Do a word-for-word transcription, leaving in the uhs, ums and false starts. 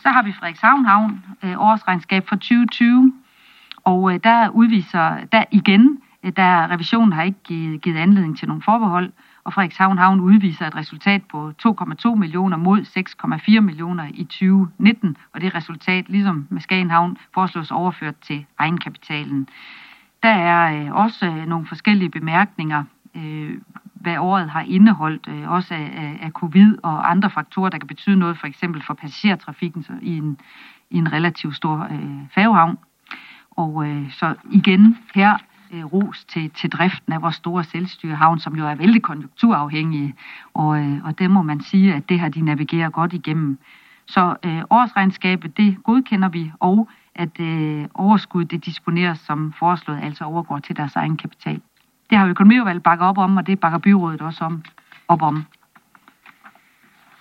Så har vi Frederikshavn Havn, øh, årsregnskab for tyve tyve, og øh, der udviser, der igen, øh, der revisionen har ikke givet, givet anledning til nogle forbehold, og Frederikshavn Havn udviser et resultat på to komma to millioner mod seks komma fire millioner i tyve nitten, og det resultat, ligesom med Skagen Havn, foreslås overført til egenkapitalen. Der er øh, også øh, nogle forskellige bemærkninger, øh, hvad året har indeholdt, øh, også af, af, af covid og andre faktorer, der kan betyde noget, for eksempel for passagertrafikken så i, en, i en relativt stor øh, færgehavn. Og øh, så igen her øh, ros til, til driften af vores store selvstyrehavn, som jo er vældig konjunkturafhængige, og, øh, og det må man sige, at det har de navigeret godt igennem. Så øh, årsregnskabet, det godkender vi, og at øh, overskuddet det disponeres som foreslået, altså overgår til deres egen kapital. Det har økonomiudvalget bakket op om, og det bakker byrådet også om, op om.